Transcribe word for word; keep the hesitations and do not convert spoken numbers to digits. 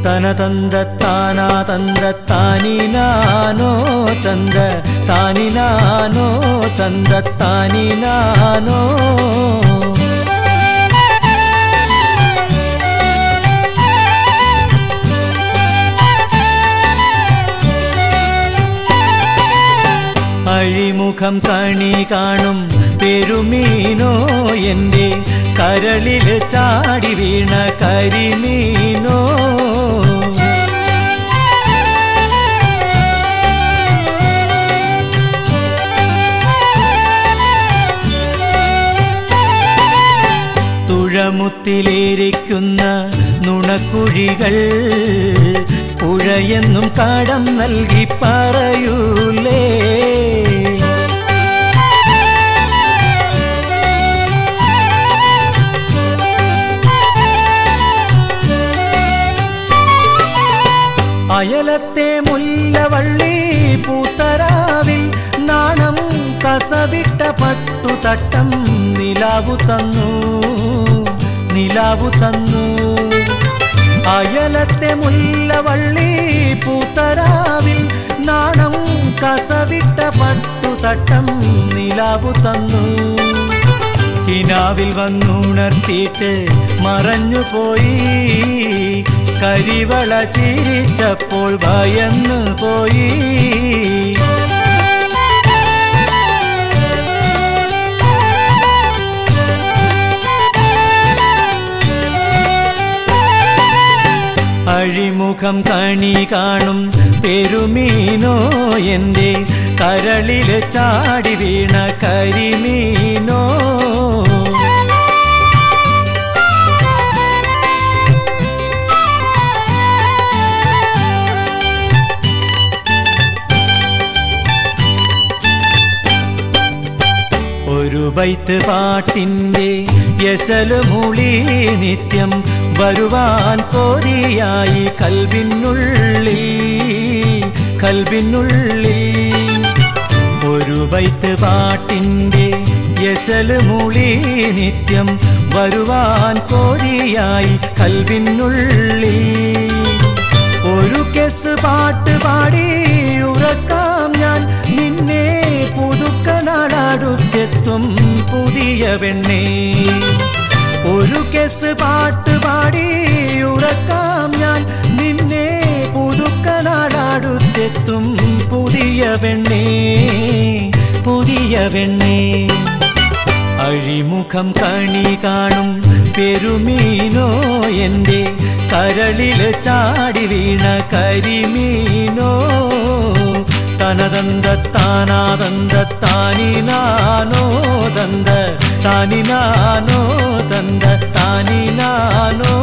തന തന്ത താനാ തന്ത താനിനാനോ തന്ത താനിനാനോ തന്ത താനിനാനോ. അഴിമുഖം കണി കാണും പെരുമീനോ എൻ്റെ കരളിൽ ചാടി വീണ കരിമീനോ. തുഴമുത്തിലിരിക്കുന്ന നുണക്കുഴികൾ പുഴയെന്നും കടം നൽകി പറയൂലേ. അയലത്തെ മുല്ലവള്ളി പൂത്തരാവിൽ നാണം കസവിട്ട പട്ടുതട്ടം നിലാവു തന്നു നിലാവു തന്നു. അയലത്തെ മുല്ലവള്ളി പൂത്തരാവിൽ നാണം കസവിട്ട പട്ടുതട്ടം നിലാവു തന്നു. കിനാവിൽ വന്നുണർത്തിയിട്ട് മറഞ്ഞുപോയി, കരിവള ചിരിച്ചപ്പോൾ ഭയന്നു പോയി. അഴിമുഖം കണി കാണും പെരുമീനോ എൻ്റെ കരളിൽ ചാടി വീണ കരിമീനോ. ഒരു ബൈത്ത് പാട്ടിൻ്റെ യശല് മൂളി നിത്യം വരുവാൻ കോരിയായി കൽബിനുള്ളിൽ കൽബിനുള്ളിൽ. ഒരു ബൈത്ത് പാട്ടിൻ്റെ യശല് മൂളി നിത്യം വരുവാൻ കോരിയായി കൽബിനുള്ളിൽ. ഒരു കെസ് പാട്ട് പാടി ഉറക്കാം ഞാൻ നിന്നെ പുതുക്കനാടടുത്തെത്തും പുതിയ പെണ്ണേ. ഒരു കെസ് പാട്ട് പാടി ഉറക്കാം ഞാൻ നിന്നെ പുതുക്കനാടടുത്തെത്തും പുതിയ പെണ്ണേ പുതിയ പെണ്ണേ. അഴിമുഖം കണി കാണും പെരുമീനോ എൻ്റെ കരളിൽ ചാടി വീണ കരിമീനോ. തനതന്ത താനാതന്ത താനിനാനോ തന്ത താനിനാനോ തന്ത താനിനാനോ.